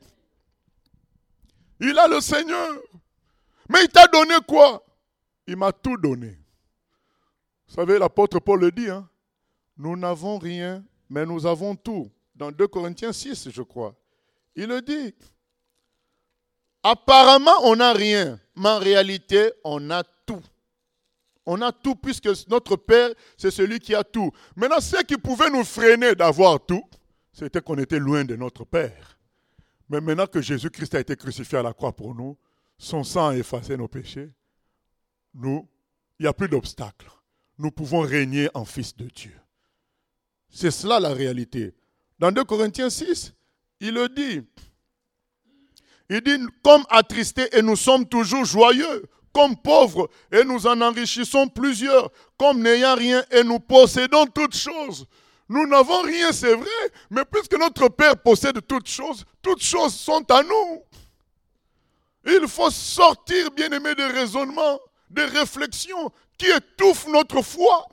Il a le Seigneur. Mais il t'a donné quoi? Il m'a tout donné. Vous savez, l'apôtre Paul le dit, hein? Nous n'avons rien, mais nous avons tout. Dans 2 Corinthiens 6, je crois. Il le dit. Apparemment, on n'a rien, mais en réalité, on a tout. On a tout puisque notre Père, c'est celui qui a tout. Maintenant, ce qui pouvait nous freiner d'avoir tout, c'était qu'on était loin de notre Père. Mais maintenant que Jésus-Christ a été crucifié à la croix pour nous, son sang a effacé nos péchés, il n'y a plus d'obstacle. Nous pouvons régner en fils de Dieu. C'est cela la réalité. Dans 2 Corinthiens 6, il le dit. Il dit, comme attristés et nous sommes toujours joyeux, comme pauvres et nous en enrichissons plusieurs, comme n'ayant rien et nous possédons toutes choses. Nous n'avons rien, c'est vrai, mais puisque notre Père possède toutes choses sont à nous. Il faut sortir, bien-aimés, des raisonnements, des réflexions qui étouffent notre foi.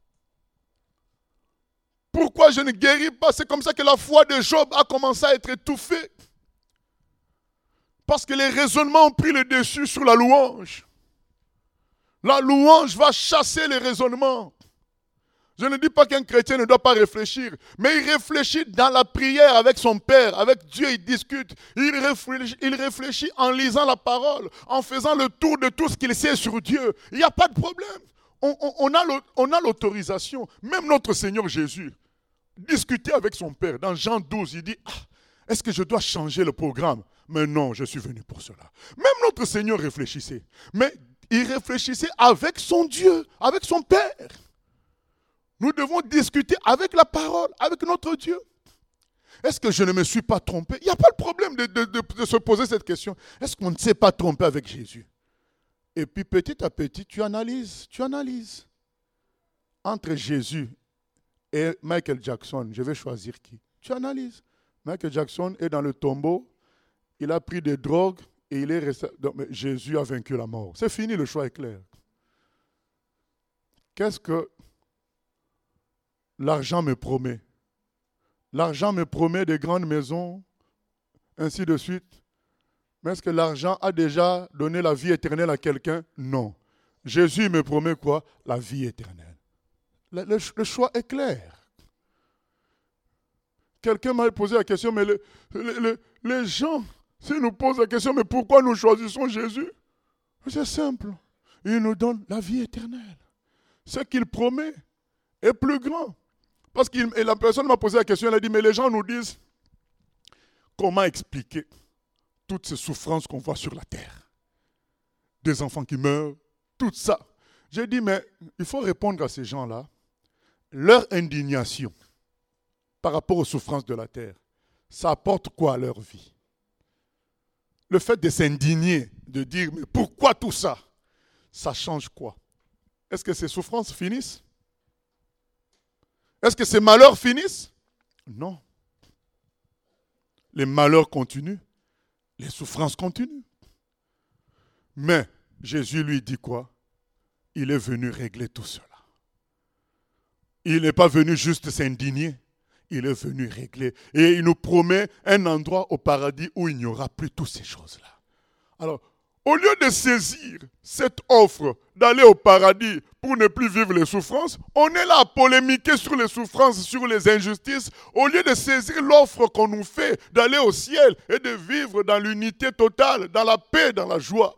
Pourquoi je ne guéris pas? C'est comme ça que la foi de Job a commencé à être étouffée. Parce que les raisonnements ont pris le dessus sur la louange. La louange va chasser les raisonnements. Je ne dis pas qu'un chrétien ne doit pas réfléchir, mais il réfléchit dans la prière avec son Père, avec Dieu, il discute. Il réfléchit en lisant la parole, en faisant le tour de tout ce qu'il sait sur Dieu. Il n'y a pas de problème. On a l'autorisation. Même notre Seigneur Jésus discutait avec son Père. Dans Jean 12, il dit, est-ce que je dois changer le programme? Mais non, je suis venu pour cela. Même notre Seigneur réfléchissait. Mais il réfléchissait avec son Dieu, avec son Père. Nous devons discuter avec la parole, avec notre Dieu. Est-ce que je ne me suis pas trompé? Il n'y a pas de problème de se poser cette question. Est-ce qu'on ne s'est pas trompé avec Jésus? Et puis petit à petit, tu analyses. Entre Jésus et Michael Jackson, je vais choisir qui? Tu analyses. Michael Jackson est dans le tombeau, il a pris des drogues et il est resté. Donc, Jésus a vaincu la mort. C'est fini, le choix est clair. Qu'est-ce que l'argent me promet? L'argent me promet des grandes maisons, ainsi de suite. Mais est-ce que l'argent a déjà donné la vie éternelle à quelqu'un? Non. Jésus me promet quoi? La vie éternelle. Le choix est clair. Quelqu'un m'a posé la question, mais les gens, s'ils nous posent la question, mais pourquoi nous choisissons Jésus? C'est simple. Il nous donne la vie éternelle. Ce qu'il promet est plus grand. Parce que la personne m'a posé la question, elle a dit, mais les gens nous disent, comment expliquer toutes ces souffrances qu'on voit sur la terre? Des enfants qui meurent, tout ça. J'ai dit, mais il faut répondre à ces gens-là. Leur indignation par rapport aux souffrances de la terre, ça apporte quoi à leur vie? Le fait de s'indigner, de dire, mais pourquoi tout ça? Ça change quoi? Est-ce que ces souffrances finissent? Est-ce que ces malheurs finissent? Non. Les malheurs continuent, les souffrances continuent. Mais Jésus lui dit quoi? Il est venu régler tout cela. Il n'est pas venu juste s'indigner. il est venu régler. Et il nous promet un endroit au paradis où il n'y aura plus toutes ces choses-là. Alors, au lieu de saisir cette offre d'aller au paradis pour ne plus vivre les souffrances, on est là à polémiquer sur les souffrances, sur les injustices, au lieu de saisir l'offre qu'on nous fait d'aller au ciel et de vivre dans l'unité totale, dans la paix, dans la joie.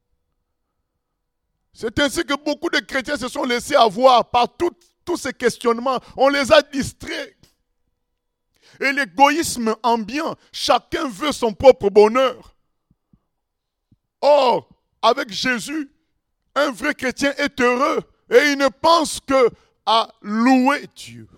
C'est ainsi que beaucoup de chrétiens se sont laissés avoir par tous ces questionnements. On les a distraits. Et l'égoïsme ambiant, chacun veut son propre bonheur. Or, avec Jésus, un vrai chrétien est heureux et il ne pense qu'à louer Dieu.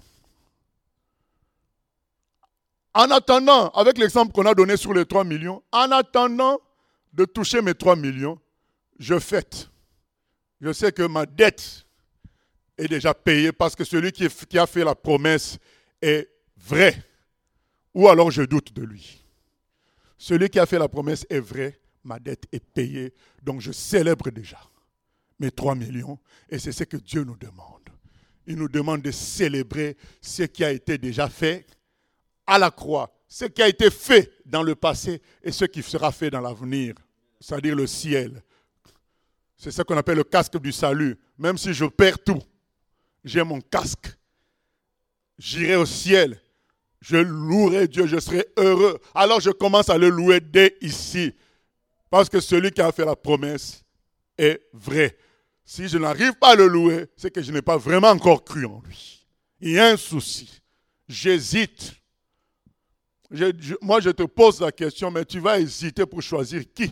En attendant, avec l'exemple qu'on a donné sur les 3 millions, en attendant de toucher mes 3 millions, je fête. Je sais que ma dette est déjà payée parce que celui qui a fait la promesse est vrai. Ou alors je doute de lui. Celui qui a fait la promesse est vrai. Ma dette est payée, donc je célèbre déjà mes 3 millions. Et c'est ce que Dieu nous demande. Il nous demande de célébrer ce qui a été déjà fait à la croix, ce qui a été fait dans le passé et ce qui sera fait dans l'avenir, c'est-à-dire le ciel. C'est ce qu'on appelle le casque du salut. Même si je perds tout, j'ai mon casque. J'irai au ciel, je louerai Dieu, je serai heureux. Alors je commence à le louer dès ici. Parce que celui qui a fait la promesse est vrai. Si je n'arrive pas à le louer, c'est que je n'ai pas vraiment encore cru en lui. Il y a un souci. J'hésite. Moi, je te pose la question, mais tu vas hésiter pour choisir qui?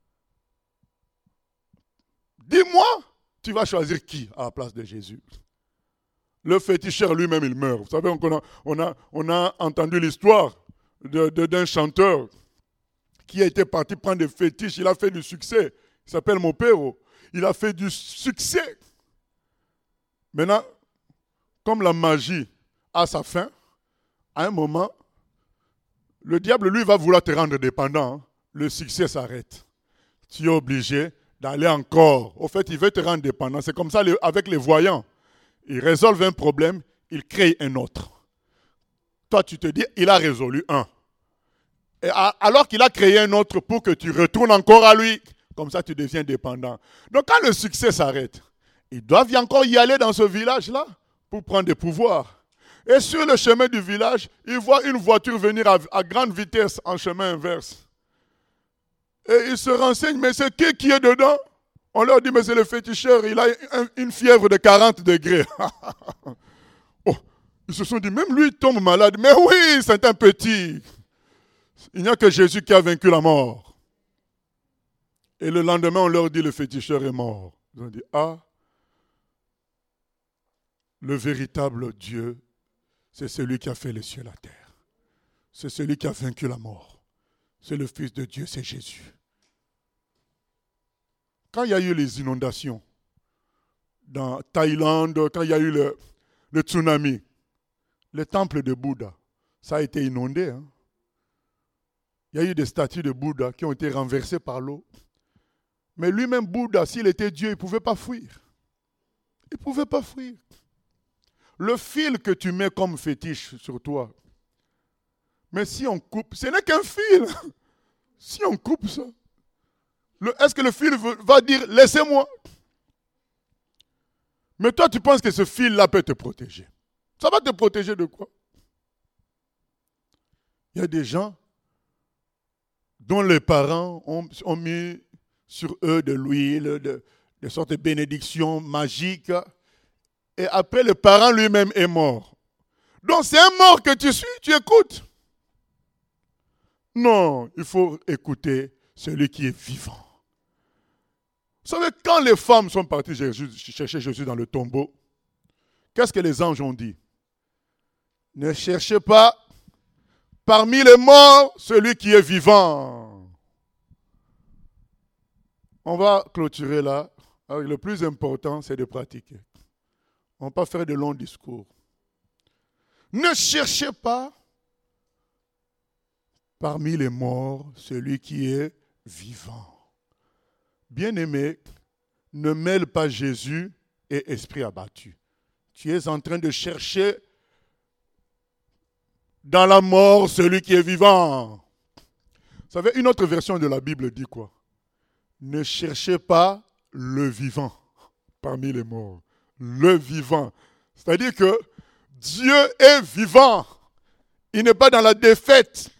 Dis-moi, tu vas choisir qui à la place de Jésus? Le féticheur lui-même, il meurt. Vous savez, on a entendu l'histoire d'un chanteur qui a été parti prendre des fétiches, il a fait du succès. Il s'appelle Mopero. Il a fait du succès. Maintenant, comme la magie a sa fin, à un moment, le diable, lui, va vouloir te rendre dépendant. Hein. Le succès s'arrête. Tu es obligé d'aller encore. Au fait, il veut te rendre dépendant. C'est comme ça avec les voyants. Ils résolvent un problème, ils créent un autre. Toi, tu te dis, il a résolu un. Et alors qu'il a créé un autre pour que tu retournes encore à lui. Comme ça, tu deviens dépendant. Donc, quand le succès s'arrête, ils doivent encore y aller dans ce village-là pour prendre des pouvoirs. Et sur le chemin du village, ils voient une voiture venir à grande vitesse en chemin inverse. Et ils se renseignent, mais c'est qui est dedans? On leur dit, mais c'est le féticheur, il a une fièvre de 40 degrés. Oh, ils se sont dit, même lui il tombe malade. Mais oui, c'est un petit. Il n'y a que Jésus qui a vaincu la mort. Et le lendemain, on leur dit, le féticheur est mort. Ils ont dit, ah, le véritable Dieu, c'est celui qui a fait les cieux et la terre. C'est celui qui a vaincu la mort. C'est le Fils de Dieu, c'est Jésus. Quand il y a eu les inondations, dans Thaïlande, quand il y a eu le tsunami, le temple de Bouddha, ça a été inondé. Hein? Il y a eu des statues de Bouddha qui ont été renversées par l'eau. Mais lui-même, Bouddha, s'il était Dieu, il ne pouvait pas fuir. Il ne pouvait pas fuir. Le fil que tu mets comme fétiche sur toi, mais si on coupe, ce n'est qu'un fil. Si on coupe ça, est-ce que le fil va dire « laissez-moi » ? Mais toi, tu penses que ce fil-là peut te protéger. Ça va te protéger de quoi? Il y a des gens dont les parents ont mis sur eux de l'huile, de sortes de bénédictions magiques. Et après, le parent lui-même est mort. Donc, c'est un mort que tu suis, tu écoutes. Non, il faut écouter celui qui est vivant. Vous savez, quand les femmes sont parties chercher Jésus dans le tombeau, qu'est-ce que les anges ont dit? Ne cherchez pas parmi les morts celui qui est vivant. On va clôturer là. Alors, le plus important, c'est de pratiquer. On ne va pas faire de longs discours. Ne cherchez pas parmi les morts celui qui est vivant. Bien-aimé, ne mêle pas Jésus et esprit abattu. Tu es en train de chercher dans la mort celui qui est vivant. Vous savez, une autre version de la Bible dit quoi? Ne cherchez pas le vivant parmi les morts. Le vivant. C'est-à-dire que Dieu est vivant. Il n'est pas dans la défaite.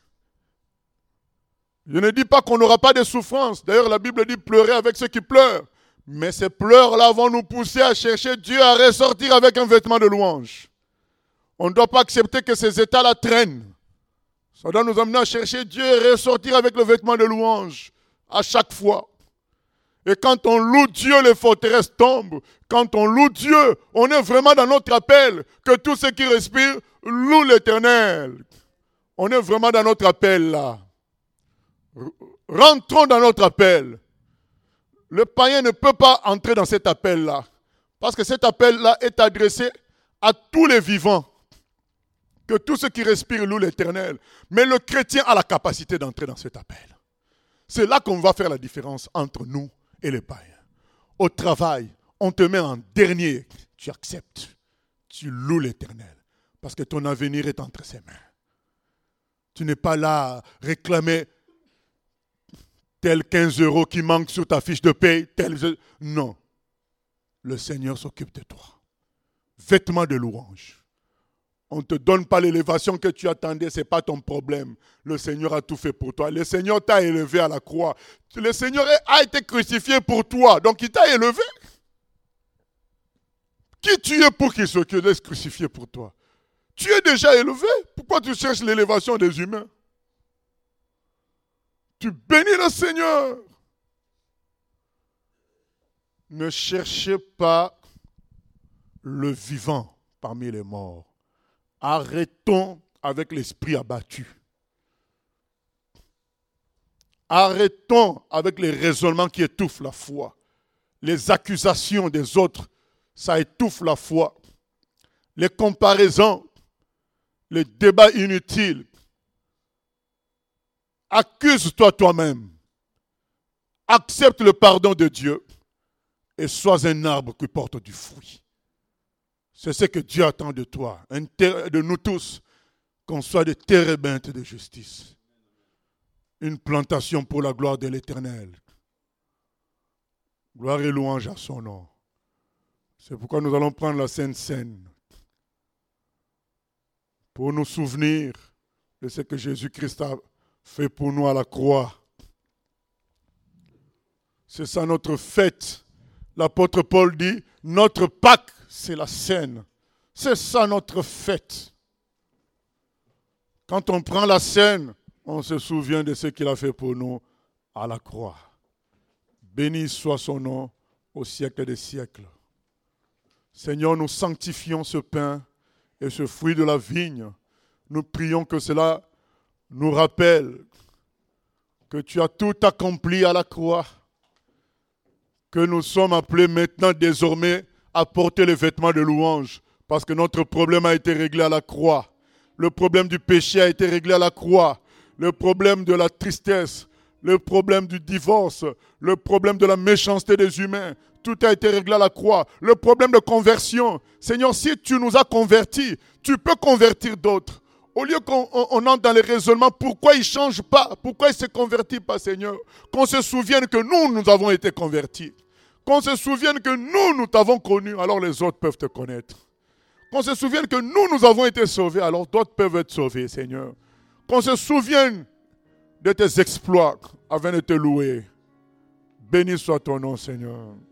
Je ne dis pas qu'on n'aura pas de souffrance. D'ailleurs, la Bible dit pleurer avec ceux qui pleurent. Mais ces pleurs-là vont nous pousser à chercher Dieu à ressortir avec un vêtement de louange. On ne doit pas accepter que ces états-là traînent. Ça doit nous amener à chercher Dieu et ressortir avec le vêtement de louange à chaque fois. Et quand on loue Dieu, les forteresses tombent. Quand on loue Dieu, on est vraiment dans notre appel. Que tous ceux qui respirent louent l'Éternel. On est vraiment dans notre appel là. Rentrons dans notre appel. Le païen ne peut pas entrer dans cet appel-là. Parce que cet appel-là est adressé à tous les vivants. Que tous ceux qui respirent louent l'Éternel. Mais le chrétien a la capacité d'entrer dans cet appel. C'est là qu'on va faire la différence entre nous et les païens. Au travail, on te met en dernier. Tu acceptes. Tu loues l'Éternel. Parce que ton avenir est entre ses mains. Tu n'es pas là à réclamer tel 15 € qui manque sur ta fiche de paye. Non. Le Seigneur s'occupe de toi. Vêtements de louange. On ne te donne pas l'élévation que tu attendais, ce n'est pas ton problème. Le Seigneur a tout fait pour toi. Le Seigneur t'a élevé à la croix. Le Seigneur a été crucifié pour toi, donc il t'a élevé. Qui tu es pour qu'il se laisse crucifier pour toi? Tu es déjà élevé. Pourquoi tu cherches l'élévation des humains? Tu bénis le Seigneur. Ne cherchez pas le vivant parmi les morts. Arrêtons avec l'esprit abattu. Arrêtons avec les raisonnements qui étouffent la foi. Les accusations des autres, ça étouffe la foi. Les comparaisons, les débats inutiles. Accuse-toi toi-même. Accepte le pardon de Dieu et sois un arbre qui porte du fruit. C'est ce que Dieu attend de toi, de nous tous, qu'on soit des térébintes de justice. Une plantation pour la gloire de l'Éternel. Gloire et louange à son nom. C'est pourquoi nous allons prendre la Sainte Seine pour nous souvenir de ce que Jésus-Christ a fait pour nous à la croix. C'est ça notre fête. L'apôtre Paul dit, notre Pâque, c'est la Seine. C'est ça notre fête. Quand on prend la Seine, on se souvient de ce qu'il a fait pour nous à la croix. Béni soit son nom au siècle des siècles. Seigneur, nous sanctifions ce pain et ce fruit de la vigne. Nous prions que cela nous rappelle que tu as tout accompli à la croix, que nous sommes appelés maintenant désormais à porter les vêtements de louange, parce que notre problème a été réglé à la croix. Le problème du péché a été réglé à la croix. Le problème de la tristesse, le problème du divorce, le problème de la méchanceté des humains, tout a été réglé à la croix. Le problème de conversion, Seigneur, si tu nous as convertis, tu peux convertir d'autres. Au lieu qu'on entre dans les raisonnements, pourquoi ils ne changent pas? Pourquoi ils ne se convertissent pas, Seigneur? Qu'on se souvienne que nous avons été convertis. Qu'on se souvienne que nous t'avons connu, alors les autres peuvent te connaître. Qu'on se souvienne que nous avons été sauvés, alors d'autres peuvent être sauvés, Seigneur. Qu'on se souvienne de tes exploits afin de te louer. Béni soit ton nom, Seigneur.